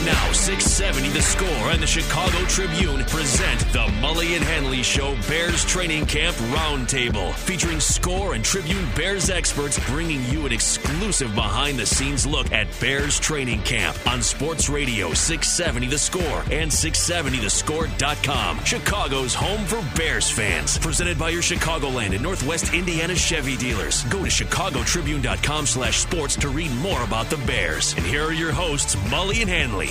Now 670 The Score and the Chicago Tribune present the Mully and Hanley Show Bears Training Camp Roundtable, featuring Score and Tribune Bears experts bringing you an exclusive behind-the-scenes look at Bears Training Camp on Sports Radio 670 The Score and 670thescore.com, Chicago's home for Bears fans. Presented by your Chicagoland and Northwest Indiana Chevy dealers. Go to chicagotribune.com/sports to read more about the Bears. And here are your hosts, Mully and Hanley.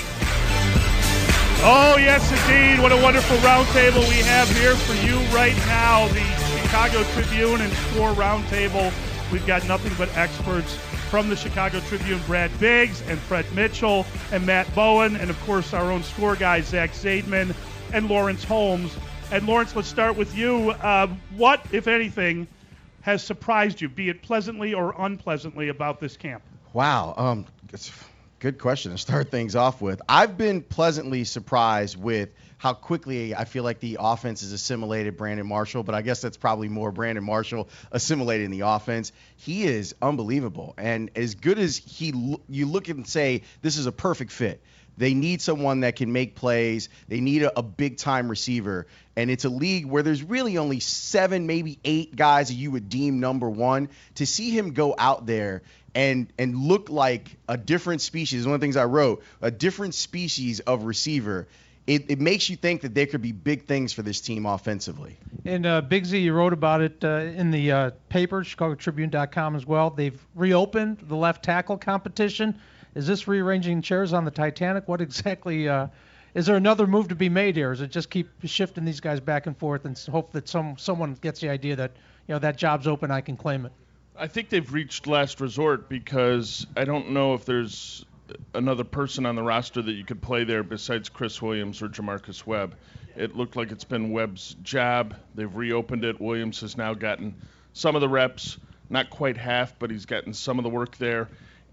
Oh, yes, indeed. What a wonderful roundtable we have here for you right now. The Chicago Tribune and Score Roundtable. We've got nothing but experts from the Chicago Tribune, Brad Biggs and Fred Mitchell and Matt Bowen, and, of course, our own Score guys, Zach Zaidman and Lawrence Holmes. And, Lawrence, let's start with you. What, if anything, has surprised you, be it pleasantly or unpleasantly, about this camp? Wow. Good question to start things off with. I've been pleasantly surprised with how quickly I feel like the offense has assimilated Brandon Marshall, but I guess that's probably more Brandon Marshall assimilating the offense. He is unbelievable. And as good as you look and say, this is a perfect fit. They need someone that can make plays. They need a big-time receiver. And it's a league where there's really only 7, maybe 8 guys that you would deem number one. To see him go out there and look like a different species, one of the things I wrote, a different species of receiver, it makes you think that there could be big things for this team offensively. And Biggsy, you wrote about it in the paper, ChicagoTribune.com as well. They've reopened the left tackle competition. Is this rearranging chairs on the Titanic? What exactly is there another move to be made here? Is it just keep shifting these guys back and forth and hope that someone gets the idea that that job's open, I can claim it? I think they've reached last resort because I don't know if there's another person on the roster that you could play there besides Chris Williams or Jamarcus Webb. It looked like it's been Webb's job. They've reopened it. Williams has now gotten some of the reps, not quite half, but he's gotten some of the work there.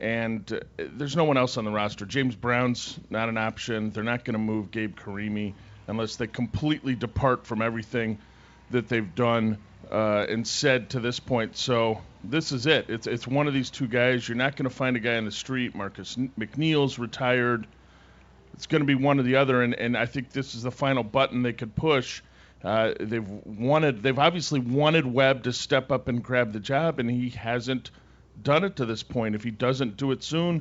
And there's no one else on the roster. James Brown's not an option. They're not going to move Gabe Karimi unless they completely depart from everything that they've done and said to this point. So this is it. It's one of these two guys. You're not going to find a guy on the street. Marcus McNeil's retired. It's going to be one or the other, and I think this is the final button they could push. They've obviously wanted Webb to step up and grab the job, and he hasn't done it to this point. If he doesn't do it soon,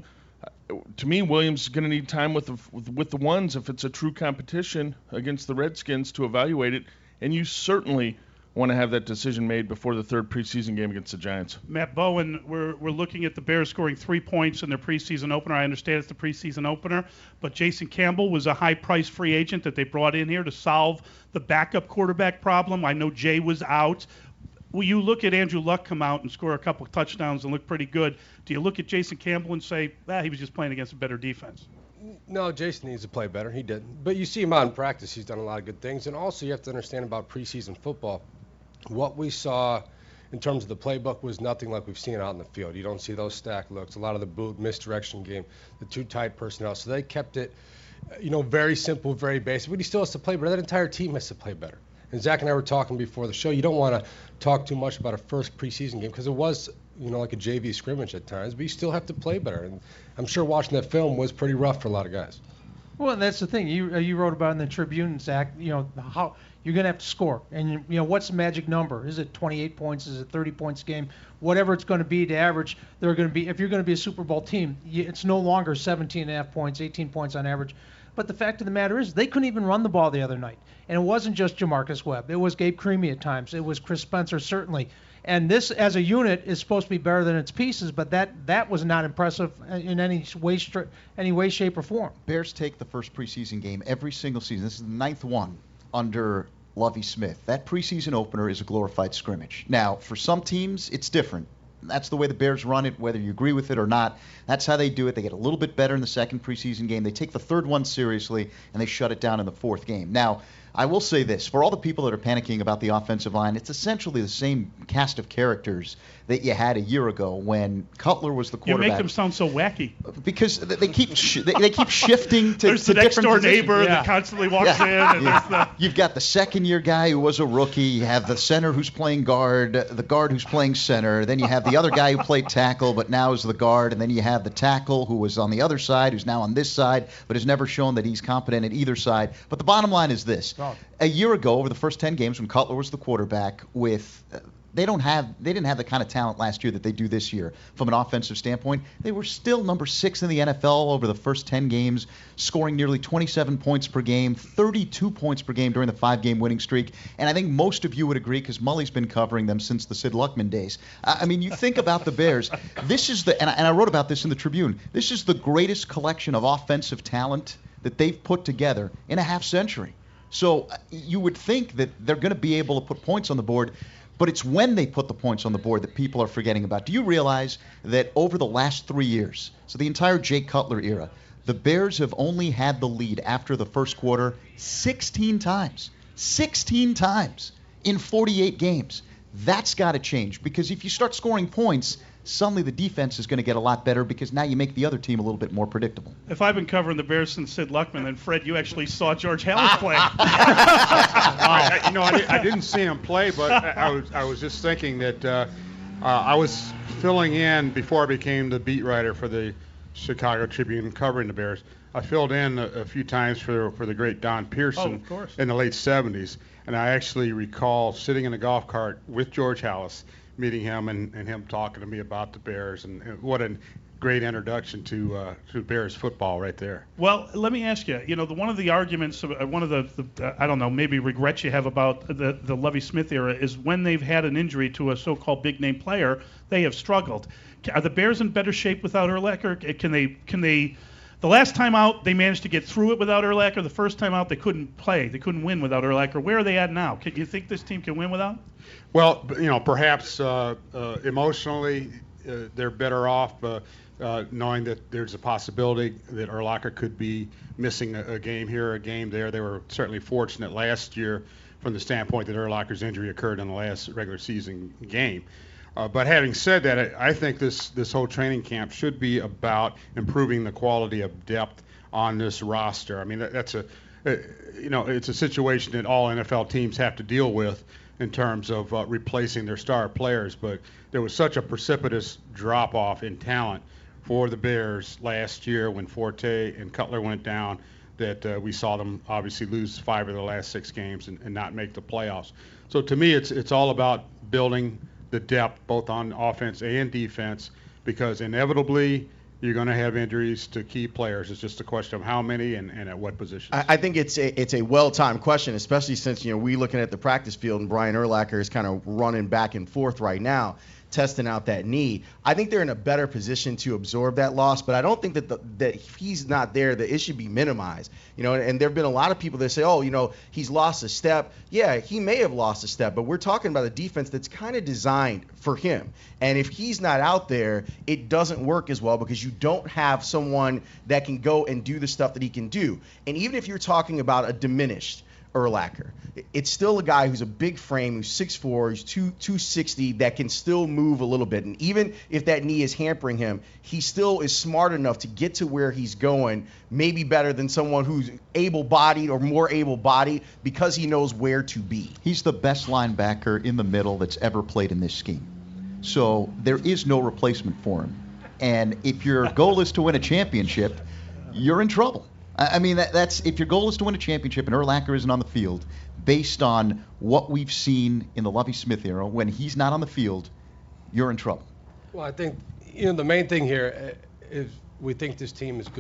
to me, Williams is going to need time with the ones if it's a true competition against the Redskins to evaluate it, and you certainly want to have that decision made before the third preseason game against the Giants. Matt Bowen, we're looking at the Bears scoring 3 points in their preseason opener. I understand it's the preseason opener, but Jason Campbell was a high-priced free agent that they brought in here to solve the backup quarterback problem. I know Jay was out. Will you look at Andrew Luck come out and score a couple of touchdowns and look pretty good? Do you look at Jason Campbell and say, he was just playing against a better defense? No, Jason needs to play better. He did. But you see him out in practice. He's done a lot of good things. And also you have to understand about preseason football. What we saw in terms of the playbook was nothing like we've seen out in the field. You don't see those stack looks, a lot of the boot, misdirection game, the too tight personnel. So they kept it, very simple, very basic. But he still has to play better. That entire team has to play better. And Zach and I were talking before the show. You don't want to talk too much about a first preseason game because it was, like a JV scrimmage at times. But you still have to play better. And I'm sure watching that film was pretty rough for a lot of guys. Well, and that's the thing. You wrote about in the Tribune, Zach, how you're going to have to score. And, what's the magic number? Is it 28 points? Is it 30 points a game? Whatever it's going to be to average, they're going to be. If you're going to be a Super Bowl team, it's no longer 17.5 points, 18 points on average. But the fact of the matter is they couldn't even run the ball the other night. And it wasn't just Jamarcus Webb. It was Gabe Karimi at times. It was Chris Spencer, certainly. And this, as a unit, is supposed to be better than its pieces, but that was not impressive in any way, shape, or form. Bears take the first preseason game every single season. This is the 9th one under Lovie Smith. That preseason opener is a glorified scrimmage. Now, for some teams, it's different. That's the way the Bears run it, whether you agree with it or not. That's how they do it. They get a little bit better in the second preseason game. They take the third one seriously, and they shut it down in the fourth game. Now, I will say this. For all the people that are panicking about the offensive line, it's essentially the same cast of characters that you had a year ago when Cutler was the quarterback. You make them sound so wacky. Because they keep they keep shifting to there's the different next door positions. neighbor that constantly walks in. And there's the... You've got the second-year guy who was a rookie. You have the center who's playing guard, the guard who's playing center. Then you have the other guy who played tackle but now is the guard. And then you have the tackle who was on the other side who's now on this side but has never shown that he's competent at either side. But the bottom line is this. A year ago, over the first 10 games when Cutler was the quarterback, they didn't have the kind of talent last year that they do this year from an offensive standpoint. They were still number 6 in the NFL over the first 10 games, scoring nearly 27 points per game, 32 points per game during the 5-game winning streak. And I think most of you would agree because Mully's been covering them since the Sid Luckman days. I mean, you think about the Bears. This is and I wrote about this in the Tribune. This is the greatest collection of offensive talent that they've put together in a half century. So you would think that they're going to be able to put points on the board. But it's when they put the points on the board that people are forgetting about. Do you realize that over the last 3 years, so the entire Jay Cutler era, the Bears have only had the lead after the first quarter 16 times. 16 times in 48 games. That's got to change because if you start scoring points, suddenly the defense is going to get a lot better because now you make the other team a little bit more predictable. If I've been covering the Bears since Sid Luckman, then Fred, you actually saw George Halas play. I didn't see him play, but I was just thinking that I was filling in before I became the beat writer for the Chicago Tribune covering the Bears. I filled in a few times for the great Don Pearson in the late 70s, and I actually recall sitting in a golf cart with George Halas, meeting him and him talking to me about the Bears, and what a great introduction to Bears football right there. Well, let me ask you, one of the arguments, one of the I don't know, maybe regrets you have about the Lovie Smith era is when they've had an injury to a so-called big-name player, they have struggled. Are the Bears in better shape without Urlacher? Can they? The last time out, they managed to get through it without Urlacher. The first time out, they couldn't play. They couldn't win without Urlacher. Where are they at now? You think this team can win without? Well, perhaps emotionally they're better off knowing that there's a possibility that Urlacher could be missing a game here, a game there. They were certainly fortunate last year from the standpoint that Urlacher's injury occurred in the last regular season game. But having said that, I think this whole training camp should be about improving the quality of depth on this roster. I mean, that's it's a situation that all NFL teams have to deal with in terms of replacing their star players. But there was such a precipitous drop-off in talent for the Bears last year when Forte and Cutler went down that we saw them obviously lose 5 of the last 6 games and not make the playoffs. So to me, it's all about building the depth both on offense and defense, because inevitably you're going to have injuries to key players. It's just a question of how many and at what positions. I think it's a well-timed question, especially since we looking at the practice field and Brian Urlacher is kind of running back and forth right now, testing out that knee. I think they're in a better position to absorb that loss, but I don't think that if he's not there, that it should be minimized. And there have been a lot of people that say, he's lost a step. Yeah, he may have lost a step, but we're talking about a defense that's kind of designed for him. And if he's not out there, it doesn't work as well because you don't have someone that can go and do the stuff that he can do. And even if you're talking about a diminished Urlacher, it's still a guy who's a big frame, who's 6'4", who's 260, that can still move a little bit. And even if that knee is hampering him, he still is smart enough to get to where he's going, maybe better than someone who's able-bodied or more able-bodied because he knows where to be. He's the best linebacker in the middle that's ever played in this scheme. So there is no replacement for him. And if your goal is to win a championship, you're in trouble. I mean, that's if your goal is to win a championship and Urlacher isn't on the field, based on what we've seen in the Lovie Smith era, when he's not on the field, you're in trouble. Well, I think the main thing here is we think this team is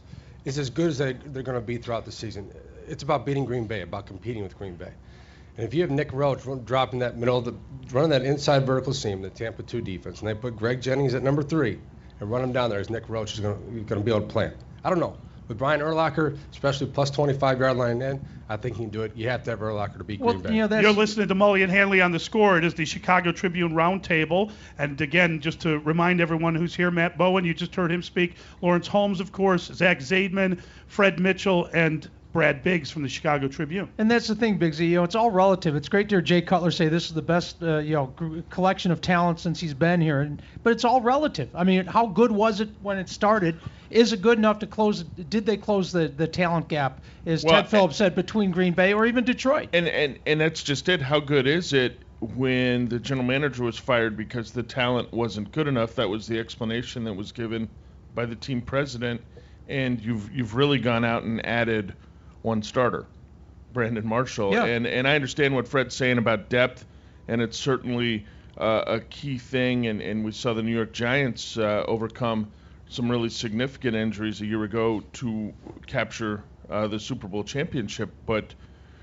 as good as they're going to be throughout the season. It's about beating Green Bay, about competing with Green Bay. And if you have Nick Roach dropping that running that inside vertical seam, the Tampa 2 defense, and they put Greg Jennings at number 3 and run him down there as Nick Roach is going to be able to play. I don't know. With Brian Urlacher, especially plus 25-yard line in, I think he can do it. You have to have Urlacher to beat Green Bay. You're listening to Mully and Hanley on The Score. It is the Chicago Tribune Roundtable. And again, just to remind everyone who's here, Matt Bowen, you just heard him speak. Lawrence Holmes, of course, Zach Zaidman, Fred Mitchell, and Brad Biggs from the Chicago Tribune. And that's the thing, Big Z. You know, it's all relative. It's great to hear Jay Cutler say this is the best, collection of talent since he's been here. But it's all relative. I mean, how good was it when it started? Is it good enough to close? Did they close the talent gap, as Ted Phillips said, between Green Bay or even Detroit? And that's just it. How good is it when the general manager was fired because the talent wasn't good enough? That was the explanation that was given by the team president. And you've really gone out and added one starter, Brandon Marshall. Yeah. And I understand what Fred's saying about depth, and it's certainly a key thing. And we saw the New York Giants overcome some really significant injuries a year ago to capture the Super Bowl championship. But,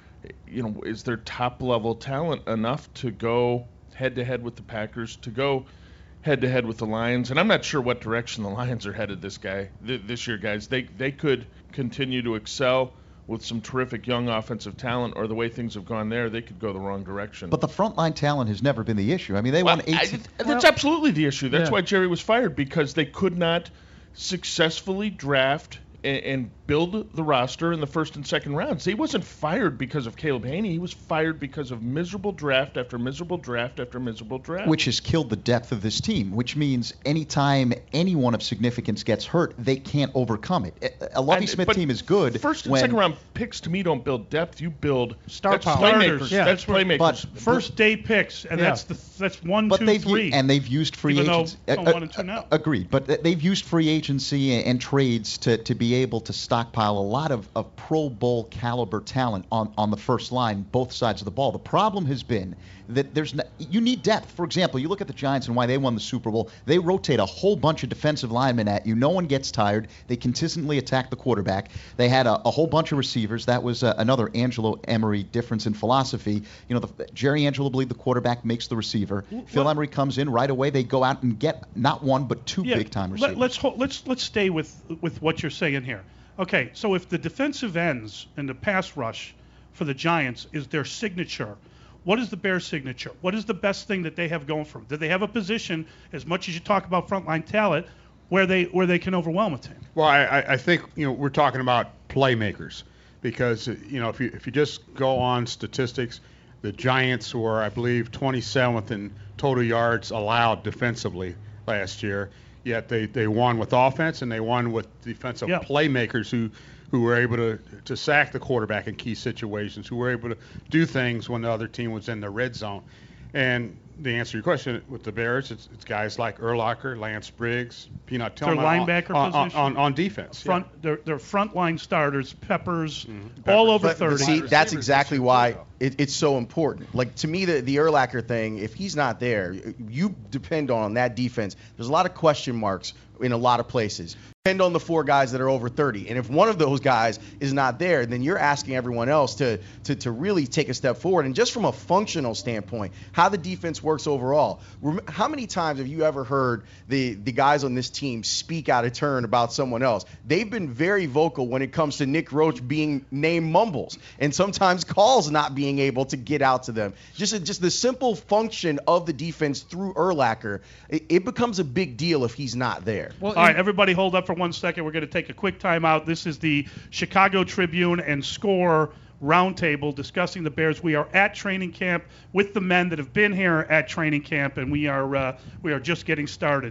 is there top-level talent enough to go head-to-head with the Packers, to go head-to-head with the Lions? And I'm not sure what direction the Lions are headed this year, guys. They could continue to excel with some terrific young offensive talent, or the way things have gone there, they could go the wrong direction. But the frontline talent has never been the issue. I mean, they won 18. That's absolutely the issue. That's why Jerry was fired, because they could not successfully draft and build the roster in the first and second rounds. He wasn't fired because of Caleb Haney. He was fired because of miserable draft after miserable draft after miserable draft. Which has killed the depth of this team, which means anytime anyone of significance gets hurt, they can't overcome it. A Lovie Smith team is good. First and second round picks, to me, don't build depth. You build star power. Playmakers. Yeah. That's playmakers. But First day picks, and that's 1, 2, 3. And they've used free agency. 1 and 2 now. Agreed. But they've used free agency and trades to be able to stockpile a lot of Pro Bowl caliber talent on the first line, both sides of the ball. The problem has been that you need depth. For example, you look at the Giants and why they won the Super Bowl. They rotate a whole bunch of defensive linemen at you. No one gets tired. They consistently attack the quarterback. They had a whole bunch of receivers. That was another Angelo Emery difference in philosophy. Jerry Angelo believed the quarterback makes the receiver. Phil Emery comes in right away. They go out and get not one but two big-time receivers. Let's stay with what you're saying here. Okay, so if the defensive ends and the pass rush for the Giants is their signature, what is the Bears' signature? What is the best thing that they have going for them? Do they have a position, as much as you talk about frontline talent, where they can overwhelm a team? Well, I think we're talking about playmakers, because if you just go on statistics, the Giants were, I believe, 27th in total yards allowed defensively last year. Yet they won with offense, and they won with defensive playmakers who were able to sack the quarterback in key situations, who were able to do things when the other team was in the red zone. And the answer to your question, with the Bears, it's guys like Urlacher, Lance Briggs, Peanut Tillman. Their linebacker position on defense. Their frontline starters, Peppers, all over 30. See, that's exactly why it's so important. Like, to me, the Urlacher thing, if he's not there, you depend on that defense. There's a lot of question marks in a lot of places. Depend on the 4 guys that are over 30. And if one of those guys is not there, then you're asking everyone else to really take a step forward. And just from a functional standpoint, how the defense works overall. How many times have you ever heard the guys on this team speak out of turn about someone else? They've been very vocal when it comes to Nick Roach being named mumbles, and sometimes calls not being able to get out to them. Just the simple function of the defense through Urlacher, it becomes a big deal if he's not there. Well, all right, everybody hold up for 1 second. We're going to take a quick timeout. This is the Chicago Tribune and Score Roundtable discussing the Bears. We are at training camp with the men that have been here at training camp, and we are just getting started.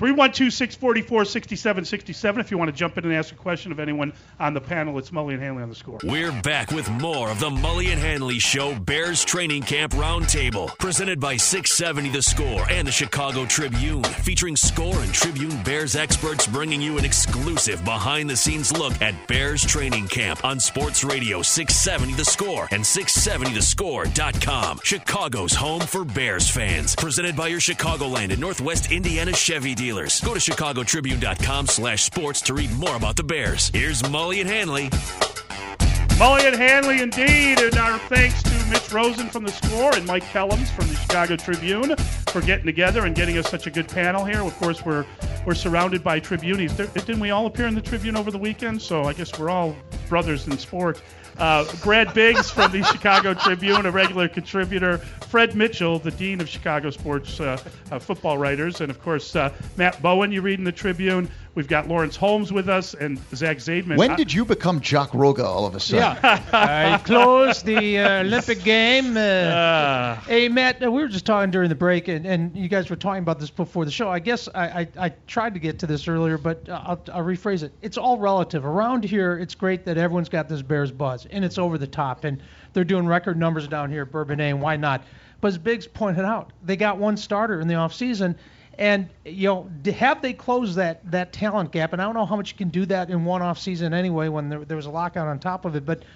312-644-6767 if you want to jump in and ask a question of anyone on the panel. It's Mully and Hanley on the Score. We're back with more of the Mully and Hanley Show Bears Training Camp Roundtable, presented by 670 The Score and the Chicago Tribune, featuring Score and Tribune Bears experts bringing you an exclusive behind-the-scenes look at Bears Training Camp on Sports Radio 670 The Score and 670thescore.com. Chicago's home for Bears fans, presented by your Chicagoland and Northwest Indiana Chevy dealers. Go to chicagotribune.com/sports to read more about the Bears. Here's Mully and Hanley. Mully and Hanley, indeed, and our thanks to Mitch Rosen from the Score and Mike Kellums from the Chicago Tribune for getting together and getting us such a good panel here. Of course, we're surrounded by Tribunes. Didn't we all appear in the Tribune over the weekend? So I guess we're all brothers in sport. Brad Biggs from the Chicago Tribune, a regular contributor. Fred Mitchell, the dean of Chicago sports football writers. And, of course, Matt Bowen, you read in the Tribune. We've got Lawrence Holmes with us and Zach Zaidman. When did you become Jock Roga all of a sudden? Yeah. I closed the Olympic game. Hey, Matt, we were just talking during the break, and you guys were talking about this before the show. I guess I tried to get to this earlier, but I'll rephrase it. It's all relative. Around here, it's great that everyone's got this Bears buzz, and it's over the top. And they're doing record numbers down here at Bourbonnais, and why not? But as Biggs pointed out, they got one starter in the offseason. And, have they closed that talent gap? And I don't know how much you can do that in one off season anyway when there was a lockout on top of it. But,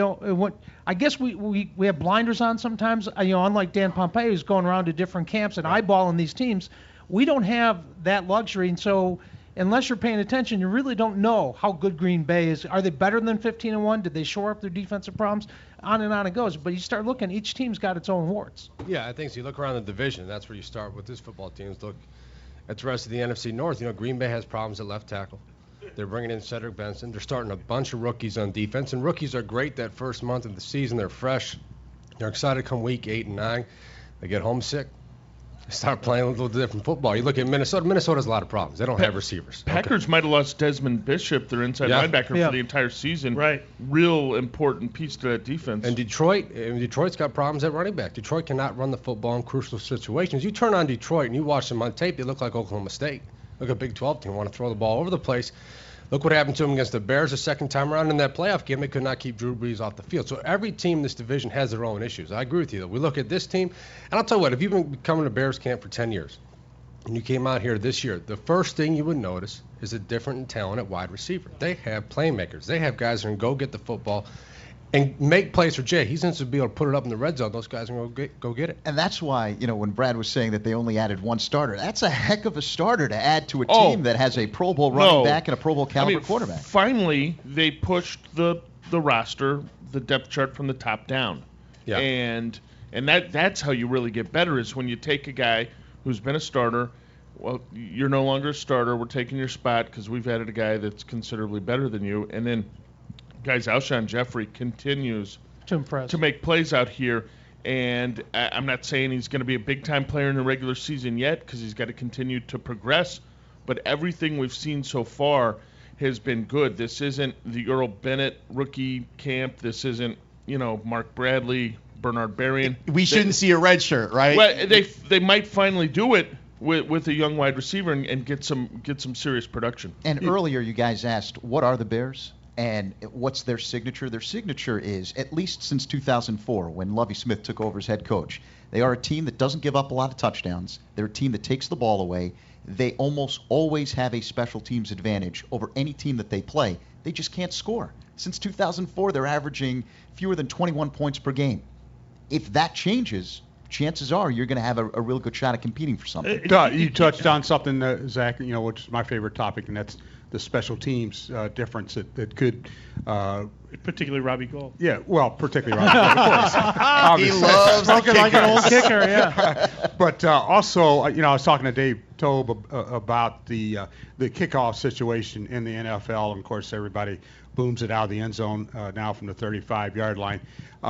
I guess we have blinders on sometimes. Unlike Dan Pompei, who's going around to different camps and eyeballing these teams, we don't have that luxury. And so unless you're paying attention, you really don't know how good Green Bay is. Are they better than 15-1? Did they shore up their defensive problems? On and on it goes. But you start looking, each team's got its own warts. Yeah, I think so. You look around the division, that's where you start with this football team. Look at the rest of the NFC North. Green Bay has problems at left tackle. They're bringing in Cedric Benson. They're starting a bunch of rookies on defense, and rookies are great that first month of the season. They're fresh. They're excited come week 8 and 9. They get homesick. They start playing a little different football. You look at Minnesota. Minnesota has a lot of problems. They don't have receivers. Packers might have lost Desmond Bishop, their inside linebacker, for the entire season. Right. Real important piece to that defense. And Detroit's got problems at running back. Detroit cannot run the football in crucial situations. You turn on Detroit and you watch them on tape, they look like Oklahoma State. Look at Big 12 team, want to throw the ball over the place. Look what happened to them against the Bears the second time around in that playoff game. They could not keep Drew Brees off the field. So every team in this division has their own issues. I agree with you, though. We look at this team, and I'll tell you what, if you've been coming to Bears camp for 10 years, and you came out here this year, the first thing you would notice is a different in talent at wide receiver. They have playmakers. They have guys who can go get the football and make plays for Jay. He's going to be able to put it up in the red zone. Those guys are going to go get it. And that's why, when Brad was saying that they only added one starter, that's a heck of a starter to add to a team that has a Pro Bowl running back and a Pro Bowl caliber quarterback. Finally, they pushed the roster, the depth chart from the top down. Yeah. And that's how you really get better, is when you take a guy who's been a starter. Well, you're no longer a starter. We're taking your spot because we've added a guy that's considerably better than you. And then guys, Alshon Jeffrey continues to make plays out here, and I'm not saying he's going to be a big-time player in the regular season yet because he's got to continue to progress, but everything we've seen so far has been good. This isn't the Earl Bennett rookie camp. This isn't, Mark Bradley, Bernard Berrien. We shouldn't see a red shirt, right? Well, they might finally do it with a young wide receiver and get some serious production. And earlier you guys asked, what are the Bears? And what's their signature? Their signature is, at least since 2004, when Lovie Smith took over as head coach, they are a team that doesn't give up a lot of touchdowns. They're a team that takes the ball away. They almost always have a special teams advantage over any team that they play. They just can't score. Since 2004, they're averaging fewer than 21 points per game. If that changes, chances are you're going to have a real good shot at competing for something. You touched on something, Zach, which is my favorite topic, and that's the special teams difference that could particularly Robbie Gould. Yeah, well, particularly Robbie Gould, of course. He loves smoking like an old kicker, yeah. But also, I was talking to Dave Tobe about the kickoff situation in the NFL, and of course everybody booms it out of the end zone now from the 35-yard line.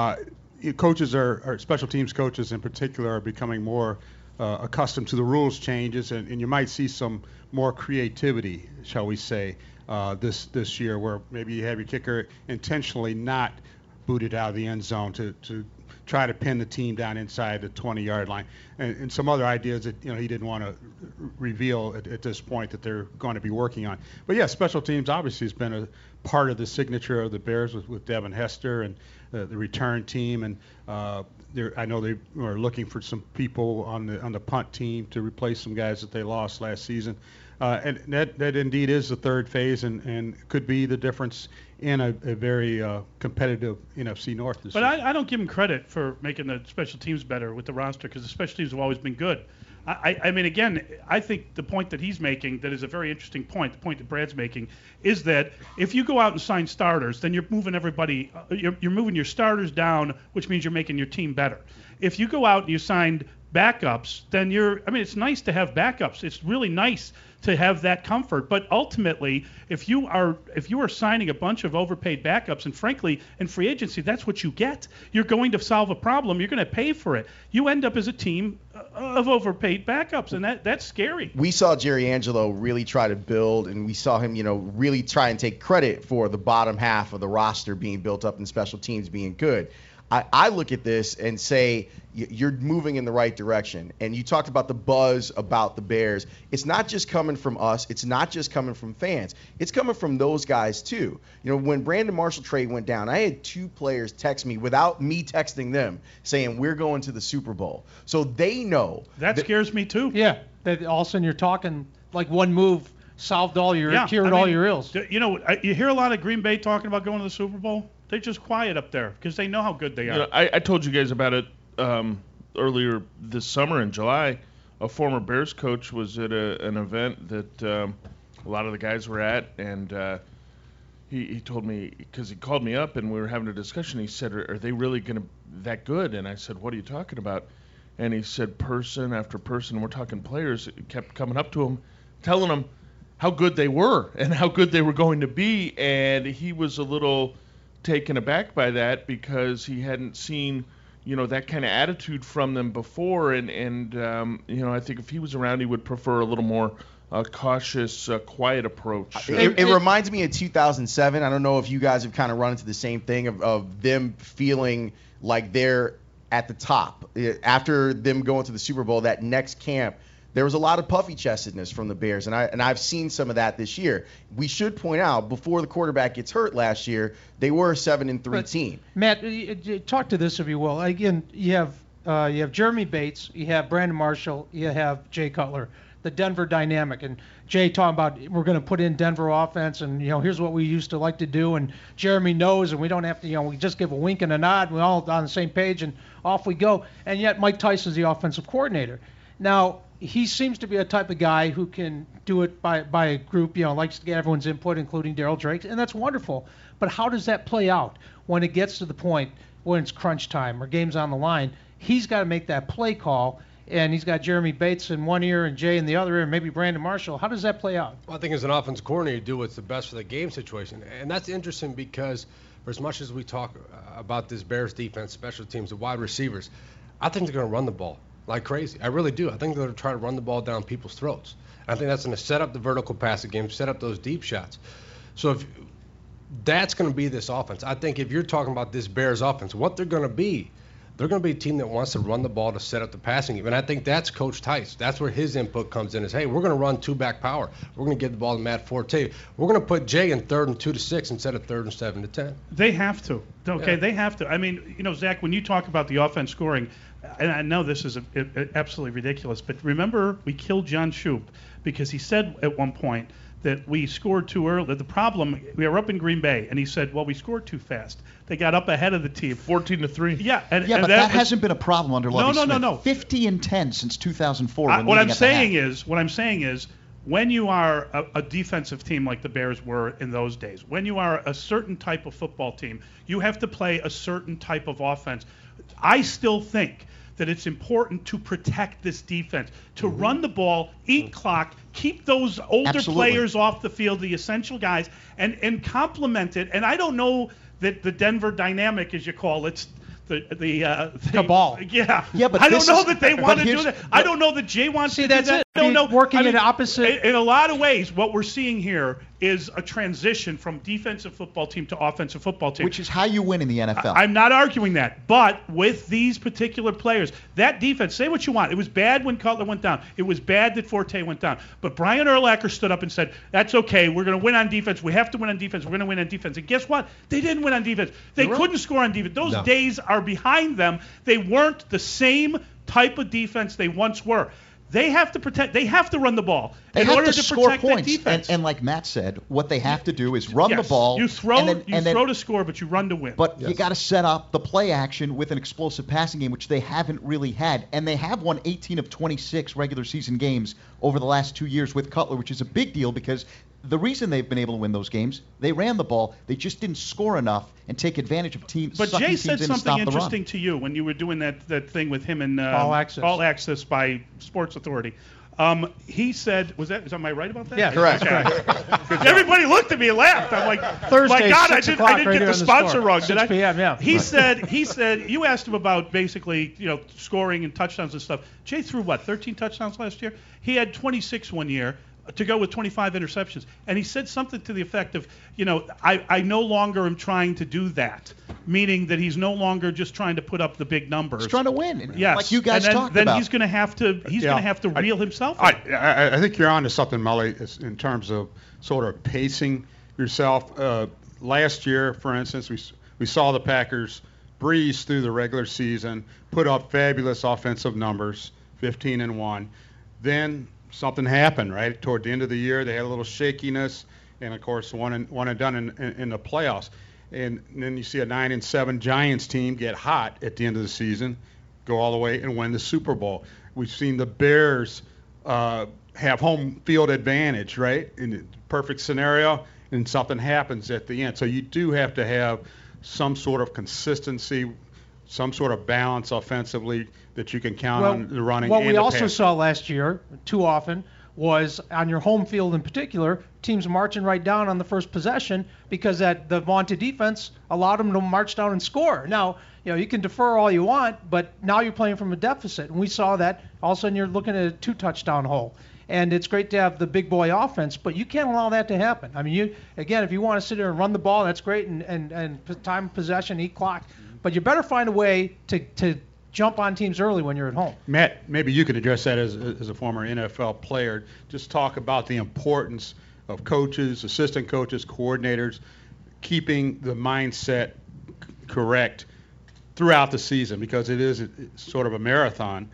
Coaches or special teams coaches in particular are becoming more accustomed to the rules changes, and you might see some more creativity, shall we say, this year, where maybe you have your kicker intentionally not booted out of the end zone to try to pin the team down inside the 20-yard line, and some other ideas that he didn't want to reveal at this point that they're going to be working on. But yeah, special teams obviously has been a part of the signature of the Bears with Devin Hester and the return team, and I know they are looking for some people on the punt team to replace some guys that they lost last season. And that indeed is the third phase and could be the difference in a very competitive NFC North this year. But I don't give them credit for making the special teams better with the roster, because the special teams have always been good. I mean, again, I think the point that he's making, that is a very interesting point, the point that Brad's making, is that if you go out and sign starters, then you're moving you're moving your starters down, which means you're making your team better. If you go out and you signed backups, then it's nice to have backups. It's really nice to have that comfort. But ultimately, if you are signing a bunch of overpaid backups, and frankly, in free agency, that's what you get. You're going to solve a problem. You're going to pay for it. You end up as a team of overpaid backups, and that's scary. We saw Jerry Angelo really try to build, and we saw him, really try and take credit for the bottom half of the roster being built up and special teams being good. I look at this and say you're moving in the right direction. And you talked about the buzz about the Bears. It's not just coming from us. It's not just coming from fans. It's coming from those guys, too. When Brandon Marshall trade went down, I had 2 players text me without me texting them saying we're going to the Super Bowl. So they know. That scares me, too. Yeah, that all of a sudden you're talking like one move solved all your cured all your ills. You hear a lot of Green Bay talking about going to the Super Bowl. They're just quiet up there because they know how good they are. I told you guys about it earlier this summer in July. A former Bears coach was at an event that a lot of the guys were at, and he told me, because he called me up and we were having a discussion, he said, are they really going to that good? And I said, what are you talking about? And he said, person after person, we're talking players, kept coming up to him, telling him how good they were and how good they were going to be, and he was a little taken aback by that because he hadn't seen, that kind of attitude from them before, and I think if he was around, he would prefer a little more cautious, quiet approach. It reminds me of 2007. I don't know if you guys have kind of run into the same thing of them feeling like they're at the top after them going to the Super Bowl. That next camp, there was a lot of puffy chestedness from the Bears, and I've seen some of that this year. We should point out, before the quarterback gets hurt last year, they were a 7-3 team. Matt, talk to this if you will. Again, you have Jeremy Bates, you have Brandon Marshall, you have Jay Cutler, the Denver dynamic, and Jay talking about we're going to put in Denver offense, and here's what we used to like to do, and Jeremy knows, and we don't have to, we just give a wink and a nod, we're all on the same page, and off we go. And yet Mike Tyson's the offensive coordinator. Now, he seems to be a type of guy who can do it by a group, likes to get everyone's input, including Daryl Drake, and that's wonderful. But how does that play out when it gets to the point when it's crunch time or game's on the line? He's got to make that play call, and he's got Jeremy Bates in one ear and Jay in the other ear, and maybe Brandon Marshall. How does that play out? Well, I think as an offensive coordinator, you do what's the best for the game situation. And that's interesting because for as much as we talk about this Bears defense, special teams, the wide receivers, I think they're going to run the ball like crazy. I really do. I think they're going to try to run the ball down people's throats. I think that's going to set up the vertical passing game, set up those deep shots. So if that's going to be this offense. I think if you're talking about this Bears offense, what they're going to be a team that wants to run the ball to set up the passing game. And I think that's Coach Tice. That's where his input comes in is, hey, we're going to run 2-back power. We're going to give the ball to Matt Forte. We're going to put Jay in 3rd and 2-6 instead of 3rd and 7-10. They have to. Okay, Yeah. They have to. I mean, Zach, when you talk about the offense scoring, and I know this is absolutely ridiculous, but remember we killed John Shoup because he said at one point that we scored too early. The problem, we were up in Green Bay, and he said, well, we scored too fast. They got up ahead of the team. 14-3. Yeah, but that hasn't been a problem under Lovie Smith. No. 50-10 since 2004. What I'm saying is, when you are a defensive team like the Bears were in those days, when you are a certain type of football team, you have to play a certain type of offense. I still think that it's important to protect this defense, to run the ball, eat clock, keep those older players off the field, the essential guys, and complement it. And I don't know that the Denver dynamic, as you call it, the cabal. Yeah, but I don't know that they want to do that. I don't know that Jay wants to do that. It. I don't know. Working in opposite. In a lot of ways, what we're seeing here is a transition from defensive football team to offensive football team. Which is how you win in the NFL. I'm not arguing that. But with these particular players, that defense, say what you want. It was bad when Cutler went down. It was bad that Forte went down. But Brian Urlacher stood up and said, that's okay. We're going to win on defense. We have to win on defense. We're going to win on defense. And guess what? They didn't win on defense. They couldn't score on defense. Those days are behind them. They weren't the same type of defense they once were. They have to protect. They have to run the ball in order to score protect points. that defense. And like Matt said, what they have to do is run the ball. You throw to score, but you run to win. But you got to set up the play action with an explosive passing game, which they haven't really had. And they have won 18 of 26 regular season games over the last 2 years with Cutler, which is a big deal because the reason they've been able to win those games, they ran the ball. They just didn't score enough and take advantage of teams. But Jay said something interesting to to you when you were doing that thing with him and All Access. All Access by Sports Authority. He said, am I right about that? Yeah, correct. Everybody looked at me and laughed. I'm like, Thursday, my God, I 6 didn't o'clock get right here the on the sponsor Score. wrong, 6 did I? p.m., yeah. He said, you asked him about basically, scoring and touchdowns and stuff. Jay threw 13 touchdowns last year? He had 26 one year to go with 25 interceptions. And he said something to the effect of, I no longer am trying to do that, meaning that he's no longer just trying to put up the big numbers. He's trying to win. Yes. Like you guys talked then about. he's going to have to reel himself in. I think you're on to something, Mully, in terms of sort of pacing yourself. Last year, for instance, we saw the Packers breeze through the regular season, put up fabulous offensive numbers, 15-1. Then something happened, right? Toward the end of the year, they had a little shakiness, and of course, one and done in the playoffs. And then you see a 9-7 Giants team get hot at the end of the season, go all the way and win the Super Bowl. We've seen the Bears have home field advantage, right? In the perfect scenario, and something happens at the end. So you do have to have some sort of consistency, some sort of balance offensively that you can count on the running. What and we the also pass. saw last year, too often, was on your home field in particular, teams marching right down on the first possession because the vaunted defense allowed them to march down and score. Now, you can defer all you want, but now you're playing from a deficit. And we saw that. All of a sudden, you're looking at a 2-touchdown hole. And it's great to have the big boy offense, but you can't allow that to happen. I mean, if you want to sit there and run the ball, that's great, and time of possession, eat clock. But you better find a way to jump on teams early when you're at home. Matt, maybe you could address that as a former NFL player. Just talk about the importance of coaches, assistant coaches, coordinators, keeping the mindset correct throughout the season, because it is sort of a marathon.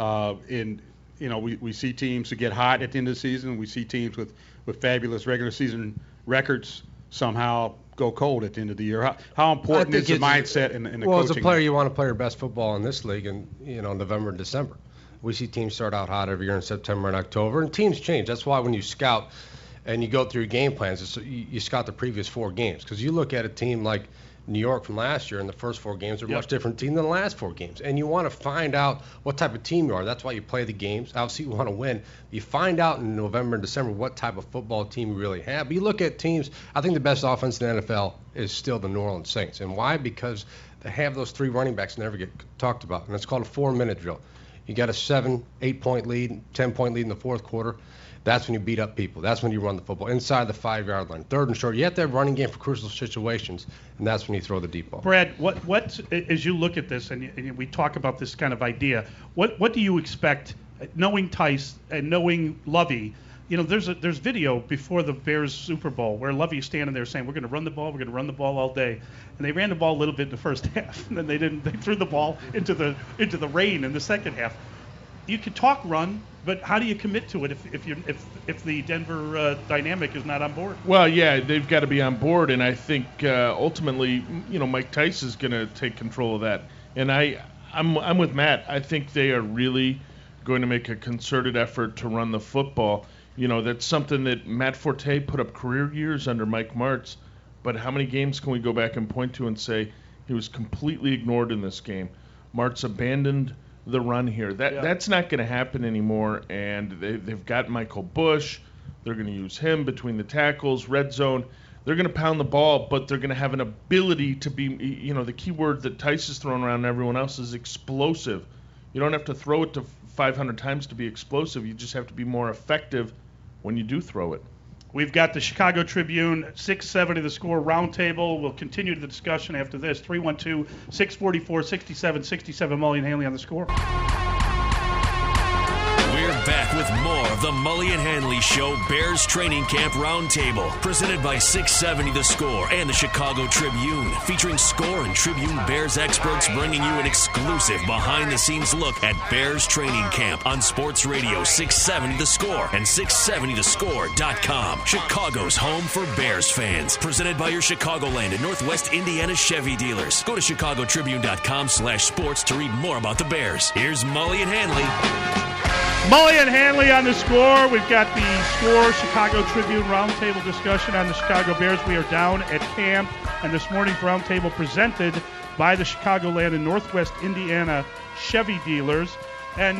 We see teams that get hot at the end of the season. We see teams with fabulous regular season records somehow go cold at the end of the year. How important is the mindset in the coaching? Well, as a player, you want to play your best football in this league in November and December. We see teams start out hot every year in September and October, and teams change. That's why when you scout and you go through your game plans, you scout the previous 4 games, because you look at a team like New York from last year, and the first 4 games are a much different team than the last 4 games. And you want to find out what type of team you are. That's why you play the games. Obviously, you want to win. You find out in November and December what type of football team you really have. But you look at teams, I think the best offense in the NFL is still the New Orleans Saints. And why? Because they have those 3 running backs that never get talked about. And it's called a 4-minute drill. You got a 7, 8-point lead, 10-point lead in the fourth quarter. That's when you beat up people. That's when you run the football inside the 5-yard line. 3rd and short. You have to have running game for crucial situations, and that's when you throw the deep ball. Brad, what as you look at this and we talk about this kind of idea, what do you expect, knowing Tice and knowing Lovey? There's video before the Bears Super Bowl where Lovey's standing there saying, we're going to run the ball all day. And they ran the ball a little bit in the first half, and then they threw the ball into the rain in the second half. You could talk run, but how do you commit to it if the Denver dynamic is not on board? Well, yeah, they've got to be on board, and I think ultimately, Mike Tice is going to take control of that. And I'm with Matt. I think they are really going to make a concerted effort to run the football. That's something that Matt Forte put up career years under Mike Martz. But how many games can we go back and point to and say he was completely ignored in this game? Martz abandoned the run here. That's not going to happen anymore, and they've got Michael Bush. They're going to use him between the tackles, red zone. They're going to pound the ball, but they're going to have an ability to be, the key word that Tice is throwing around and everyone else is explosive. You don't have to throw it to 500 times to be explosive. You just have to be more effective when you do throw it. We've got the Chicago Tribune 670 The Score roundtable. We'll continue the discussion after this. 312-644-6767. Mully and Hanley on The Score. We're back with more of the Mully and Hanley Show Bears Training Camp Roundtable, presented by 670 The Score and the Chicago Tribune, featuring Score and Tribune Bears experts bringing you an exclusive behind-the-scenes look at Bears Training Camp on Sports Radio 670 The Score and 670thescore.com, Chicago's home for Bears fans. Presented by your Chicagoland and Northwest Indiana Chevy dealers. Go to chicagotribune.com/sports to read more about the Bears. Here's Mully and Hanley. Mully and Hanley on the Score. We've got the Score Chicago Tribune roundtable discussion on the Chicago Bears. We are down at camp, and this morning's roundtable presented by the Chicagoland and Northwest Indiana Chevy dealers. And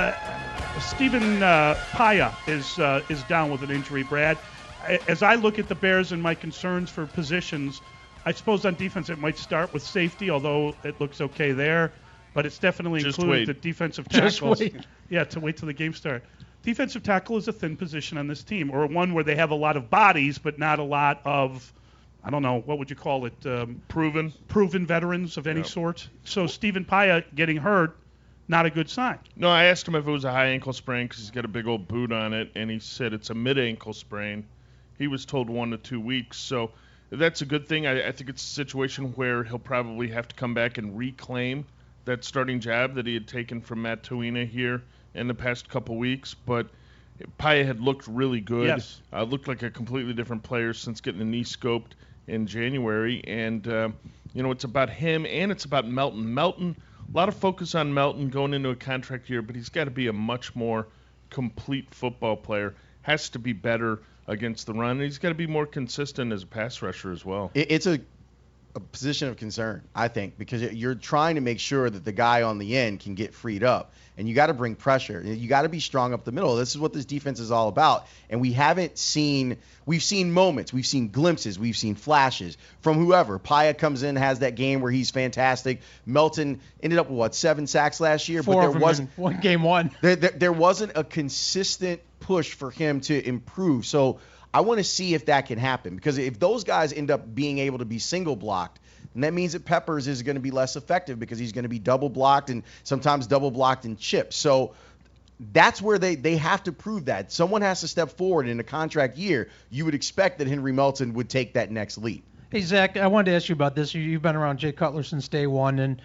Stephen Paya is down with an injury, Brad. As I look at the Bears and my concerns for positions, I suppose on defense it might start with safety, although it looks okay there. But it's definitely included the defensive tackles. Just wait. Yeah, to wait till the game starts. Defensive tackle is a thin position on this team, or one where they have a lot of bodies, but not a lot of, I don't know, what would you call it? Proven veterans of any sort. So Stephen Paya getting hurt, not a good sign. No, I asked him if it was a high ankle sprain because he's got a big old boot on it, and he said it's a mid-ankle sprain. He was told 1 to 2 weeks, so that's a good thing. I think it's a situation where he'll probably have to come back and reclaim that starting job that he had taken from Matt Toina here in the past couple weeks. But Paya had looked really good. Yes. Looked like a completely different player since getting the knee scoped in January. And, it's about him and it's about Melton. Melton, a lot of focus on Melton going into a contract year, but he's got to be a much more complete football player. Has to be better against the run. And he's got to be more consistent as a pass rusher as well. It's a position of concern, I think, because you're trying to make sure that the guy on the end can get freed up, and you got to bring pressure. You got to be strong up the middle. This is what this defense is all about, and we've seen moments, we've seen glimpses, we've seen flashes from whoever. Paya comes in, has that game where he's fantastic. Melton ended up with 7 sacks last year, Four but of there them wasn't in one game one. There wasn't a consistent push for him to improve. So I want to see if that can happen, because if those guys end up being able to be single blocked, and that means that Peppers is going to be less effective because he's going to be double blocked and sometimes double blocked and chipped. So that's where they have to prove that. Someone has to step forward in a contract year. You would expect that Henry Melton would take that next leap. Hey, Zach, I wanted to ask you about this. You've been around Jay Cutler since day one, and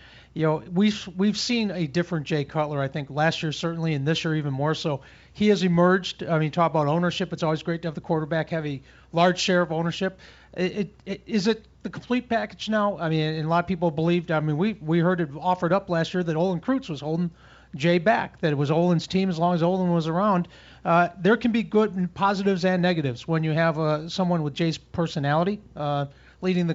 we've seen a different Jay Cutler, I think, last year certainly, and this year even more so. He has emerged. I mean, talk about ownership. It's always great to have the quarterback have a large share of ownership. Is it the complete package now? I mean, and a lot of people believed. I mean, we heard it offered up last year that Olin Kreutz was holding Jay back, that it was Olin's team as long as Olin was around. There can be good positives and negatives when you have someone with Jay's personality leading the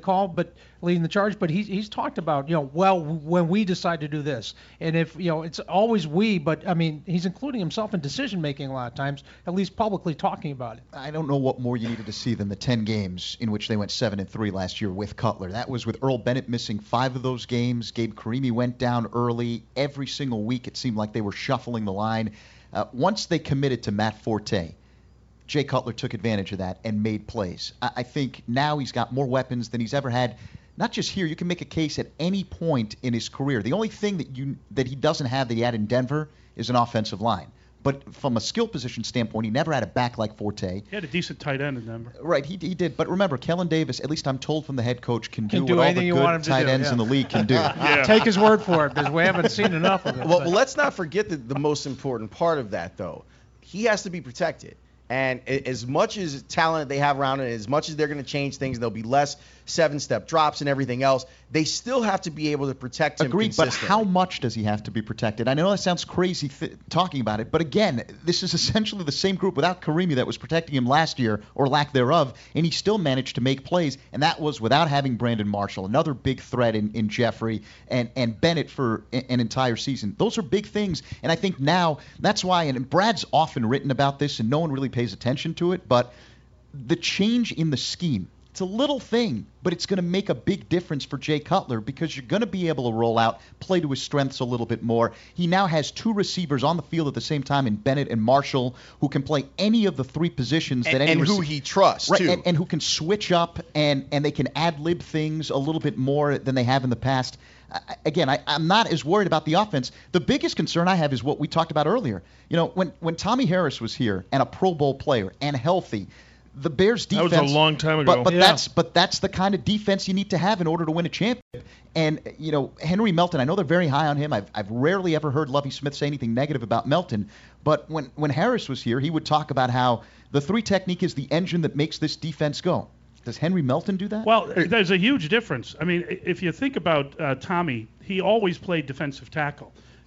charge. But he's talked about, when we decide to do this, and if it's always we, but I mean he's including himself in decision making a lot of times, at least publicly talking about it. I don't know what more you needed to see than the 10 games in which they went 7-3 last year with Cutler. That was with Earl Bennett missing 5 of those games. Gabe Karimi went down early. Every single week it seemed like they were shuffling the line. Once they committed to Matt Forte, Jay Cutler took advantage of that and made plays. I think now he's got more weapons than he's ever had. Not just here, you can make a case at any point in his career. The only thing that he doesn't have that he had in Denver is an offensive line. But from a skill position standpoint, he never had a back like Forte. He had a decent tight end in Denver. Right, he did. But remember, Kellen Davis, at least I'm told from the head coach, can do do what all anything the you want him good to tight do, ends in the league can do. Take his word for it, because we haven't seen enough of it. Well, let's not forget the most important part of that, though. He has to be protected. And as much as talent they have around it, as much as they're going to change things, there'll be less 7-step drops and everything else. They still have to be able to protect him Agreed, but consistently. how much does he have to be protected? I know that sounds crazy talking about it, but again, this is essentially the same group without Karimi that was protecting him last year, or lack thereof, and he still managed to make plays, and that was without having Brandon Marshall, another big threat in Jeffrey, and Bennett for an entire season. Those are big things, and I think now that's why, and Brad's often written about this, and no one really pays attention to it, but the change in the scheme, it's a little thing, but it's going to make a big difference for Jay Cutler, because you're going to be able to roll out, play to his strengths a little bit more. He now has 2 receivers on the field at the same time in Bennett and Marshall, who can play any of the 3 positions that and who he trusts, right, too. and who can switch up, and they can ad-lib things a little bit more than they have in the past. Again, I'm not as worried about the offense. The biggest concern I have is what we talked about earlier. When Tommy Harris was here and a Pro Bowl player and healthy, the Bears defense. That was a long time ago. But that's the kind of defense you need to have in order to win a championship. And Henry Melton, I know they're very high on him. I've rarely ever heard Lovie Smith say anything negative about Melton. But when Harris was here, he would talk about how the 3 technique is the engine that makes this defense go. Does Henry Melton do that? Well, there's a huge difference. I mean, if you think about Tommy, he always played defensive tackle.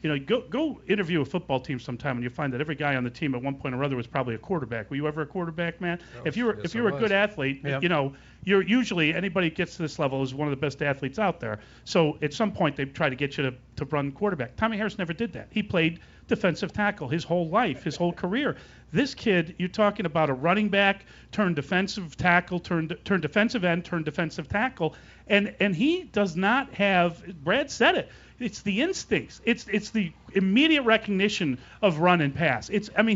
Go interview a football team sometime, and you'll find that every guy on the team at one point or other was probably a quarterback. Were you ever a quarterback, man? If you were a good athlete, Yep. You're usually anybody that gets to this level is one of the best athletes out there. So at some point they try to get you to run quarterback. Tommy Harris never did that. He played defensive tackle his whole life, his whole career. This kid, you're talking about a running back turned defensive tackle, turned defensive end, turned defensive tackle, and he does not have. Brad said it. It's the instincts. It's the immediate recognition of run and pass.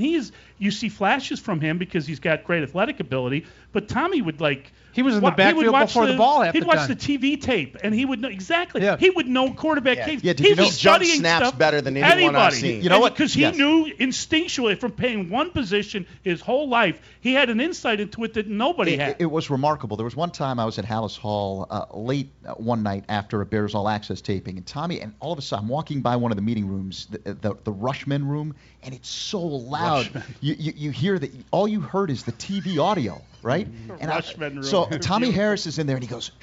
You see flashes from him because he's got great athletic ability, but Tommy would He was in the backfield before the ball half He'd the watch time. the TV tape, and he would know exactly. Yeah. He would know quarterback tapes. Yeah, did he you know was he jump studying snaps stuff better than anyone I've seen? You know what? Because he knew instinctually from playing one position his whole life, he had an insight into it that nobody had. It was remarkable. There was one time I was at Hallis Hall late one night after a Bears All Access taping, and Tommy, and all of a sudden I'm walking by one of the meeting rooms, the Rushman room, and it's so loud. You hear that all you heard is the TV audio, right? Rushman room. So Tommy Harris is in there, and he goes,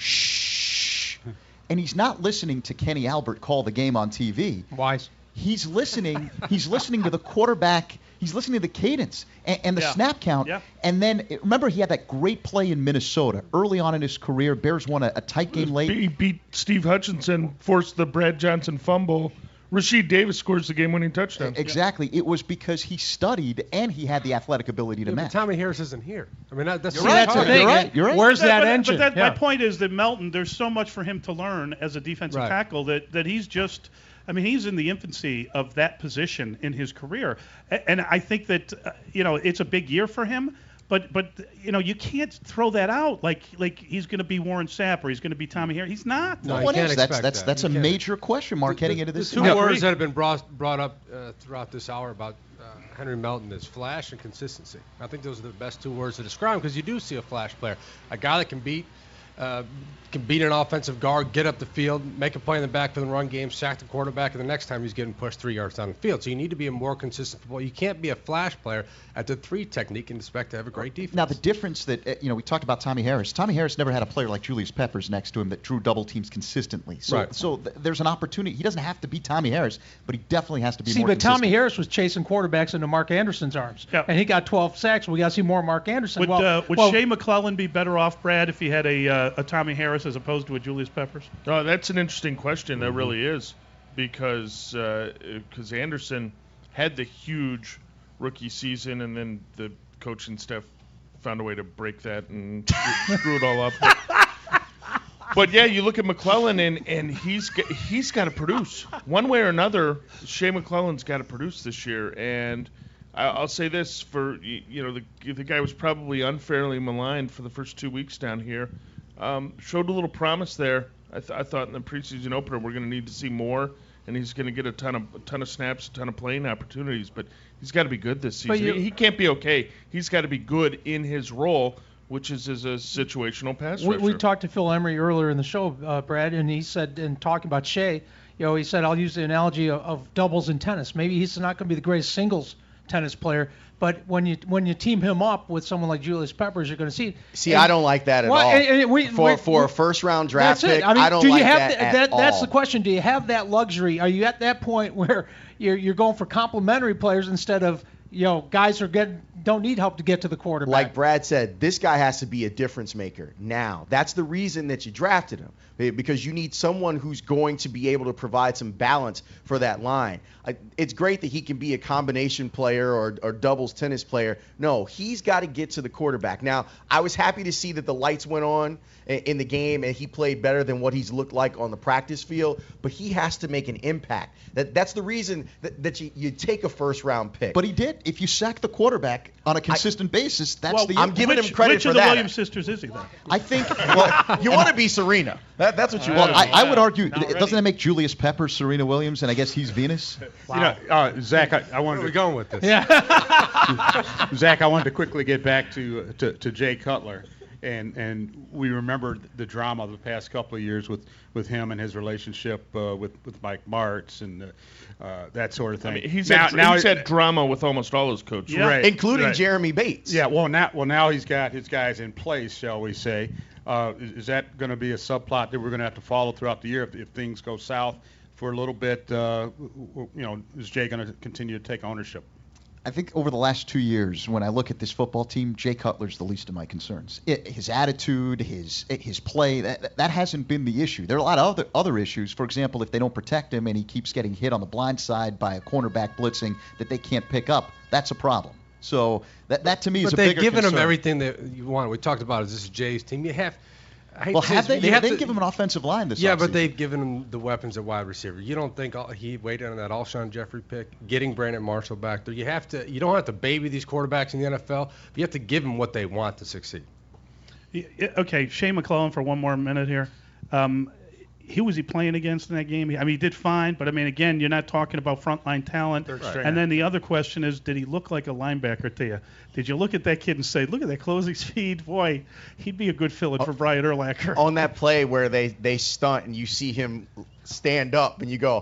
shh. And he's not listening to Kenny Albert call the game on TV. Wise. He's listening to the quarterback. He's listening to the cadence and the snap count. Yeah. And then, remember, he had that great play in Minnesota early on in his career. Bears won a tight game late. He beat Steve Hutchinson, forced the Brad Johnson fumble. Rasheed Davis scores the game-winning touchdown. Exactly. It was because he studied and he had the athletic ability to But match. Tommy Harris isn't here. I mean, that's You're right. that's the You're thing. right. You're right. Where's that engine? But Yeah. my point is that Melton, there's so much for him to learn as a defensive Right. tackle that he's just. He's in the infancy of that position in his career, and I think that it's a big year for him. But you can't throw that out like he's going to be Warren Sapp or he's going to be Tommy Harris. He's not. No, What you can't is? expect That's a that. You can't. major question mark heading into this The two season. words that have been brought up throughout this hour about Henry Melton is flash and consistency. I think those are the best two words to describe him because you do see a flash player, a guy that can beat an offensive guard, get up the field, make a play in the backfield and run game, sack the quarterback, and the next time he's getting pushed 3 yards down the field. So you need to be a more consistent football. You can't be a flash player at the 3 technique and expect to have a great defense. Now, the difference that, we talked about Tommy Harris. Tommy Harris never had a player like Julius Peppers next to him that drew double teams consistently. So, Right. There's an opportunity. He doesn't have to be Tommy Harris, but he definitely has to be See, more but consistent. Tommy Harris was chasing quarterbacks into Mark Anderson's arms, Yeah. and he got 12 sacks. We got to see more Mark Anderson. Would Shea McClellan be better off, Brad, if he had a Tommy Harris as opposed to a Julius Peppers? Oh, that's an interesting question. That really is, because Anderson had the huge rookie season, and then the coaching staff found a way to break that and screw it all up. But yeah, you look at McClellan, and he's got to produce one way or another. Shea McClellan's got to produce this year, and I'll say this for the guy was probably unfairly maligned for the first 2 weeks down here. Showed a little promise there. I thought in the preseason opener we're going to need to see more, and he's going to get a ton of snaps, a ton of playing opportunities. But he's got to be good this season. He can't be okay. He's got to be good in his role, which is as a situational pass rusher. We talked to Phil Emery earlier in the show, Brad, and he said, in talking about Shea, he said, I'll use the analogy of doubles in tennis. Maybe he's not going to be the greatest singles tennis player, but when you team him up with someone like Julius Peppers, you're going to see. See, I don't like that at all. For a first-round draft pick, I don't like that at all. That's the question. Do you have that luxury? Are you at that point where you're going for complementary players instead of guys don't need help to get to the quarterback? Like Brad said, this guy has to be a difference maker now. That's the reason that you drafted him, because you need someone who's going to be able to provide some balance for that line. It's great that he can be a combination player or doubles tennis player. No, he's got to get to the quarterback. Now, I was happy to see that the lights went on in the game and he played better than what he's looked like on the practice field, but he has to make an impact. That's the reason that you take a first-round pick. But he did. If you sack the quarterback on a consistent basis, that's the. I'm giving him credit which for of the that. Williams sisters is he then? I think. Well, you want to be Serena. That's what you want. I would argue, doesn't that make Julius Peppers Serena Williams, and I guess he's Venus? Wow. Zach, I wanted Where are we to going with this? Zach, I wanted to quickly get back to Jay Cutler. And we remember the drama of the past couple of years with him and his relationship with Mike Martz and that sort of thing. I mean, he's had drama with almost all his coaches. Yeah. Right, including right. Jeremy Bates. Yeah, now he's got his guys in place, shall we say. Is that going to be a subplot that we're going to have to follow throughout the year if things go south for a little bit. Is Jay going to continue to take ownership? I think over the last 2 years, when I look at this football team, Jay Cutler's the least of my concerns. His attitude, his play, that hasn't been the issue. There are a lot of other issues. For example, if they don't protect him and he keeps getting hit on the blind side by a cornerback blitzing that they can't pick up, that's a problem. So that to me is a bigger concern. But they've given him everything that you want. We talked about, is this Jay's team? You have. Have they? They've given him an offensive line this offseason. But they've given him the weapons at wide receiver. You don't think he waited on that Alshon Jeffrey pick, getting Brandon Marshall back there? You don't have to baby these quarterbacks in the NFL. But you have to give them what they want to succeed. Okay, Shane McClellan for one more minute here. Who was he playing against in that game? I mean, he did fine, but, I mean, again, you're not talking about frontline talent. And then the other question is, did he look like a linebacker to you? Did you look at that kid and say, look at that closing speed? Boy, he'd be a good fill-in for Brian Urlacher. On that play where they stunt and you see him stand up and you go,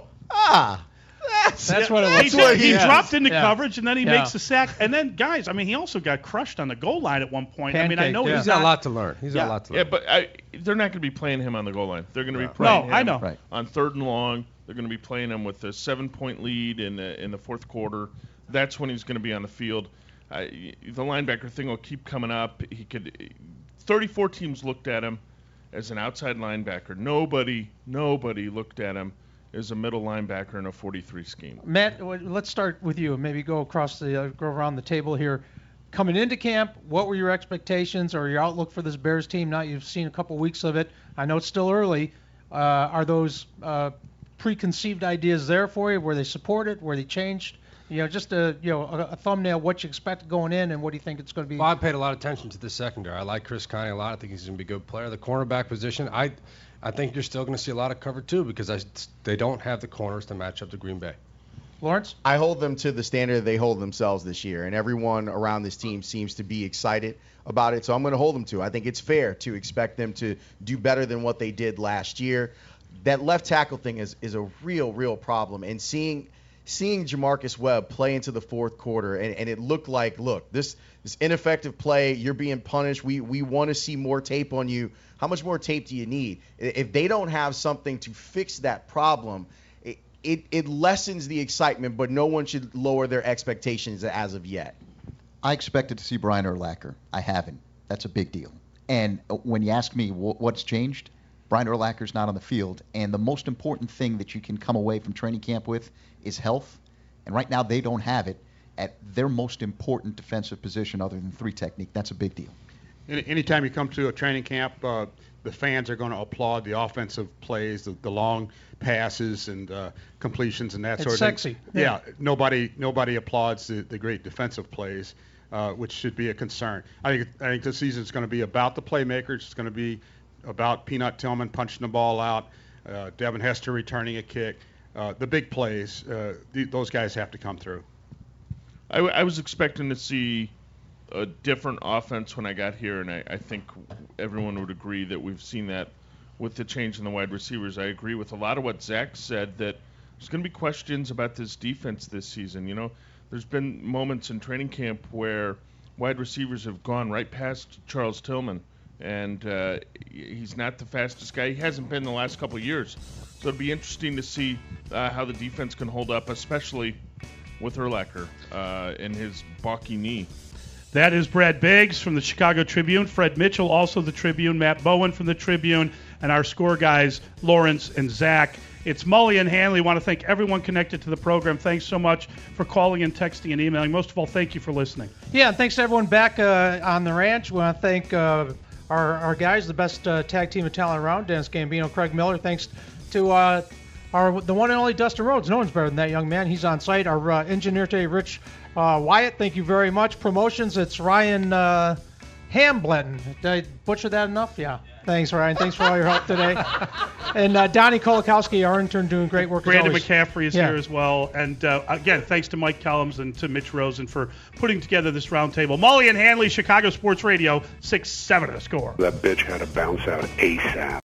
That's what it was. He dropped into coverage, and then he makes the sack. And then, guys, I mean, he also got crushed on the goal line at one point. Pancake, I mean, I know he's got a lot to learn. He's got a lot to learn. Yeah, but they're not going to be playing him on the goal line. They're going to be playing him on 3rd and long. They're going to be playing him with a 7-point lead in the fourth quarter. That's when he's going to be on the field. The linebacker thing will keep coming up. 34 teams looked at him as an outside linebacker. Nobody looked at him as a middle linebacker in a 43 scheme. Matt, let's start with you. Maybe go around the table here. Coming into camp, what were your expectations or your outlook for this Bears team? Now you've seen a couple weeks of it. I know it's still early. Are those preconceived ideas there for you? Were they supported? Were they changed? Just a thumbnail. What you expect going in, and what do you think it's going to be? Well, I paid a lot of attention to the secondary. I like Chris Conley a lot. I think he's going to be a good player. The cornerback position, I think you're still going to see a lot of cover two because they don't have the corners to match up to Green Bay. Lawrence? I hold them to the standard they hold themselves this year, and everyone around this team seems to be excited about it, so I'm going to hold them to. I think it's fair to expect them to do better than what they did last year. That left tackle thing is a real problem, and seeing Jamarcus Webb play into the fourth quarter, and it looked like, look, this ineffective play, you're being punished. We want to see more tape on you. How much more tape do you need? If they don't have something to fix that problem, it lessens the excitement, but no one should lower their expectations as of yet. I expected to see Brian Urlacher. I haven't. That's a big deal. And when you ask me what's changed, Brian Urlacher's not on the field. And the most important thing that you can come away from training camp with is health. And right now they don't have it at their most important defensive position other than 3 technique. That's a big deal. Anytime you come to a training camp, the fans are going to applaud the offensive plays, the long passes and completions and that sort of thing. It's sexy. Yeah, nobody applauds the great defensive plays, which should be a concern. I think this season is going to be about the playmakers. It's going to be about Peanut Tillman punching the ball out, Devin Hester returning a kick. The big plays, those guys have to come through. I was expecting to see a different offense when I got here, and I think everyone would agree that we've seen that with the change in the wide receivers. I agree with a lot of what Zach said, that there's going to be questions about this defense this season. There's been moments in training camp where wide receivers have gone right past Charles Tillman, and he's not the fastest guy. He hasn't been the last couple of years. So it'd be interesting to see how the defense can hold up, especially with Urlacher and his balky knee. That is Brad Biggs from the Chicago Tribune, Fred Mitchell, also the Tribune, Matt Bowen from the Tribune, and our score guys, Lawrence and Zach. It's Mully and Hanley. Want to thank everyone connected to the program. Thanks so much for calling and texting and emailing. Most of all, thank you for listening. Yeah, and thanks to everyone back on the ranch. We want to thank our guys, the best tag team of talent around, Dennis Gambino, Craig Miller. Thanks to the one and only Dustin Rhodes. No one's better than that young man. He's on site. Our engineer today, Rich Wyatt, thank you very much. Promotions, it's Ryan Hambletton. Did I butcher that enough? Yeah. Thanks, Ryan. Thanks for all your help today. And Donnie Kolakowski, our intern, doing great work. Brandon McCaffrey is here as well. And again, thanks to Mike Kellums and to Mitch Rosen for putting together this roundtable. Mully and Hanley, Chicago Sports Radio, 6-7 The Score. That bitch had to bounce out ASAP.